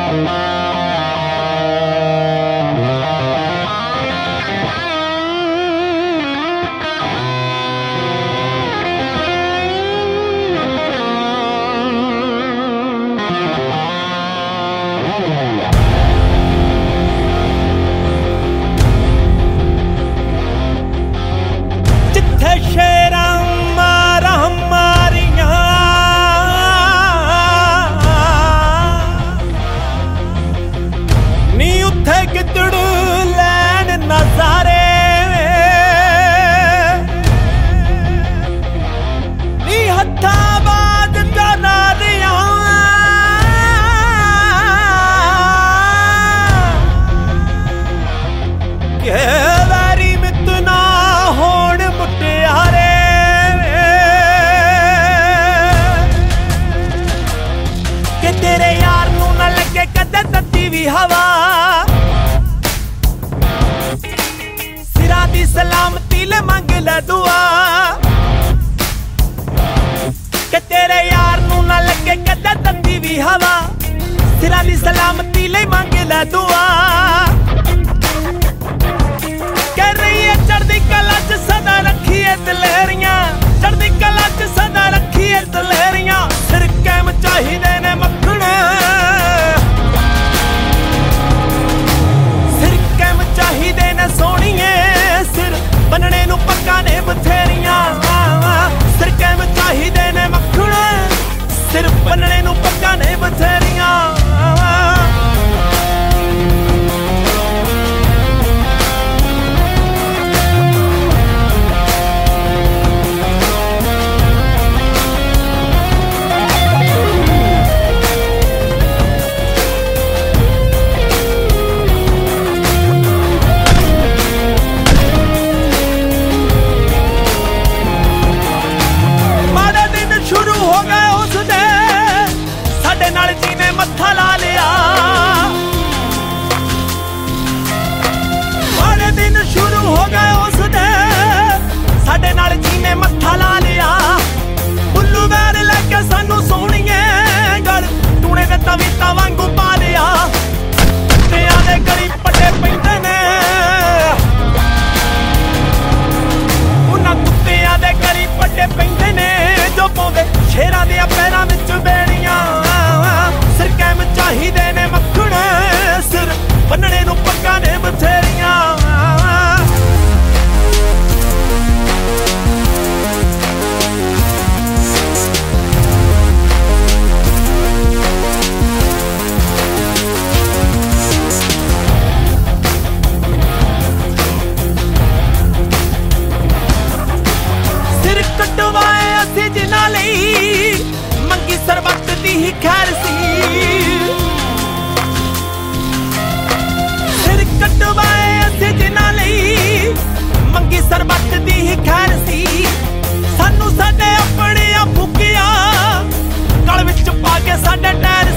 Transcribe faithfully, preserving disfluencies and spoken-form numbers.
हवा सिरा दी सलामती ले मंग ले दुआ के तेरे यार नू ना लगे कदे तंदी भी हवा सिरा दी सलामती ले मंग ले दुआ कह रही है चढ़दी कला च सदा रखिए दलेरियां चढ़दी कला च सदा रखिए दलेरियां सिर कैम चाहिदे ने मक्खण चाहिदे ने सोहणीए सिर बनने नू पक्का ने बथेरियां सिर कैम चाहिदे ने मक्खण सिर बनने नू पक्का ने बथेरियां मत्था ला लिया माड़े दिन शुरू हो गए उसदे साडे नाल जीने मत्था ला लिया बुल्लू वैर लैके सानू सोहणीए गल टूणे दे तवीता वांगू पा लिया कुत्तियां दे गली पट्टे पैंदे ने उन्हां कुत्तियां दे गली पट्टे पैंदे ने जो पाउंदे शेरां दे पैरां विच बेड़ियां सिर कैम चाहिदे ने मक्खण सिर बनने नू पक्का ने बथेरियां सिर कटवाए असीं जिन्हां लई मंगी सरबत दी ही खैर सी सिर कटवाए असीं जिन्हां लई मंगी सरबत दी ही खैर सी सानू साडे अपने आ फुकिया गल विच पा के साडे टैर